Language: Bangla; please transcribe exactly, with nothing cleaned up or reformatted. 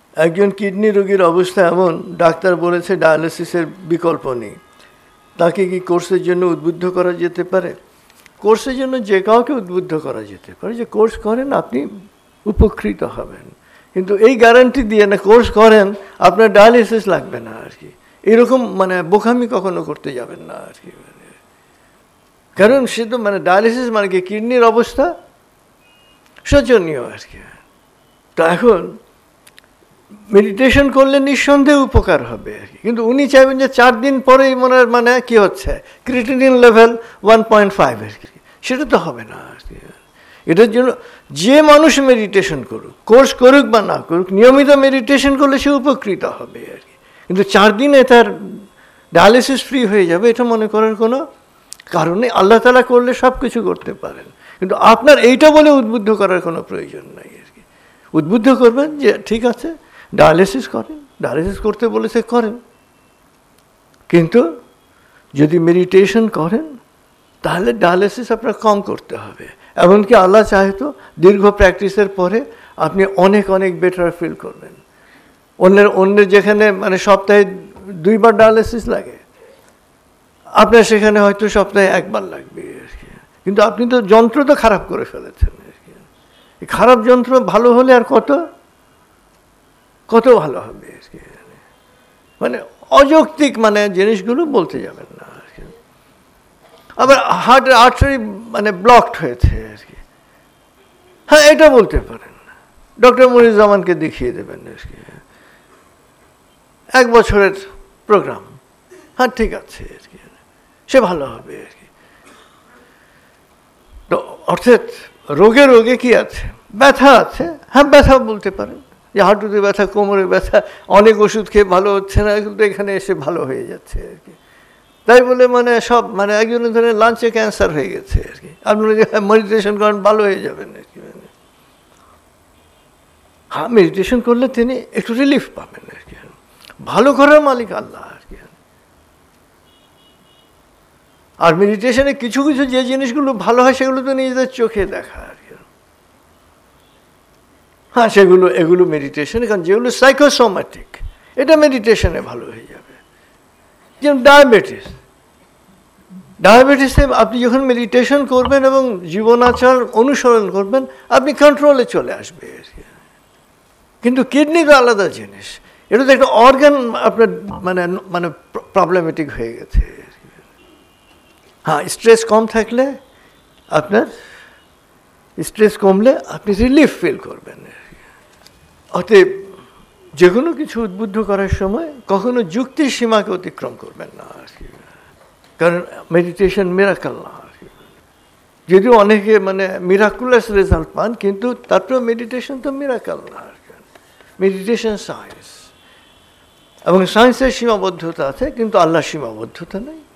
একজন কিডনি রোগীর অবস্থা এমন, ডাক্তার বলেছে ডায়ালিসিসের বিকল্প নেই, তাকে কি কোর্সের জন্য উদ্বুদ্ধ করা যেতে পারে? কোর্সের জন্য যে কাউকে উদ্বুদ্ধ করা যেতে পারে যে কোর্স করেন, আপনি উপকৃত হবেন, কিন্তু এই গ্যারান্টি দিয়ে না কোর্স করেন আপনার ডায়ালিসিস লাগবে না আর কি, এরকম মানে বোকামি কখনো করতে যাবেন না আর কি। কারণ সে তো মানে ডায়ালিসিস মানে কি কিডনির অবস্থা শোচনীয় আর কি। তো এখন মেডিটেশন করলে নিঃসন্দেহে উপকার হবে আর কি, কিন্তু উনি চাইবেন যে চার দিন পরেই মনে মানে কি হচ্ছে creatinine level one point five আর কি, সেটা তো হবে না আর কি। এটার জন্য যে মানুষ মেডিটেশন করুক, কোর্স করুক বা না করুক, নিয়মিত মেডিটেশন করলে সে উপকৃত হবে আর কি, কিন্তু চার দিনে তার ডায়ালিসিস ফ্রি হয়ে যাবে এটা মনে করার কোনো কারণে। আল্লাহ তাআলা করলে সব কিছু করতে পারেন, কিন্তু আপনার এইটা বলে উদ্বুদ্ধ করার কোনো প্রয়োজন নাই আর কি। উদ্বুদ্ধ করবেন যে ঠিক আছে ডায়ালিসিস করেন, ডায়ালিসিস করতে বলেছে করেন, কিন্তু যদি মেডিটেশন করেন তাহলে ডায়ালিসিস আপনার কম করতে হবে। এমনকি আল্লাহ চাহে তো দীর্ঘ প্র্যাকটিসের পরে আপনি অনেক অনেক বেটার ফিল করবেন। অন্যের অন্যের যেখানে মানে সপ্তাহে দুইবার ডায়ালিসিস লাগে, আপনার সেখানে হয়তো সপ্তাহে একবার লাগবে আর কি, কিন্তু আপনি তো যন্ত্র তো খারাপ করে ফেলেছেন আর কি। খারাপ যন্ত্র ভালো হলে আর কত কত ভালো হবে আর কি, মানে অযৌক্তিক মানে জিনিসগুলো বলতে যাবেন না আর কি। আবার হার্টের আর্টারি মানে ব্লকড হয়েছে আর কি, হ্যাঁ এটা বলতে পারেন, ডক্টর মনিরুজ্জামানকে দেখিয়ে দেবেন আর কি, এক বছরের প্রোগ্রাম, হ্যাঁ ঠিক আছে আর কি, সে ভালো হবে আর কি। তো অর্থাৎ রোগে রোগে কি আছে, ব্যথা আছে, হ্যাঁ ব্যথা বলতে পারেন যে হাঁটুতে ব্যথা, কোমরে ব্যথা, অনেক ওষুধ খেয়ে ভালো হচ্ছে না, কিন্তু এখানে এসে ভালো হয়ে যাচ্ছে আর কি। তাই বলে মানে সব মানে একজনের ধরেন লাঞ্চে ক্যান্সার হয়ে গেছে আর কি, আপনি যদি মেডিটেশন করেন ভালো হয়ে যাবেন আর কি। হ্যাঁ মেডিটেশন করলে তিনি একটু রিলিফ পাবেন আর কি, ভালো করার মালিক আল্লাহ আর কি। আর মেডিটেশনে কিছু কিছু যে জিনিসগুলো ভালো হয় সেগুলো তো নিজেদের চোখে দেখা আর কি, হ্যাঁ সেগুলো এগুলো মেডিটেশনে, কারণ যেগুলো সাইকোসোম্যাটিক এটা মেডিটেশনে ভালো হয়ে যাবে। যেমন ডায়াবেটিস, ডায়াবেটিসে আপনি যখন মেডিটেশন করবেন এবং জীবনাচার অনুসরণ করবেন আপনি কন্ট্রোলে চলে আসবে আর কি। কিন্তু কিডনি তো আলাদা জিনিস, এটা তো একটা অর্গান আপনার মানে মানে প্রবলেমেটিক হয়ে গেছে। হ্যাঁ স্ট্রেস কম থাকলে আপনার স্ট্রেস কমলে আপনি রিলিফ ফিল করবেন। অতএব যে কোনো কিছু উদ্বুদ্ধ করার সময় কখনো যুক্তির সীমাকে অতিক্রম করবেন না আর কি, কারণ মেডিটেশন মিরাকল না আর কি। যদিও অনেকে মানে মিরাকুলাস রেজাল্ট পান, কিন্তু তারপরেও মেডিটেশন তো মিরাকল না আর কি। মেডিটেশন সায়েন্স, এবং সায়েন্সের সীমাবদ্ধতা আছে কিন্তু আল্লাহর সীমাবদ্ধতা নেই।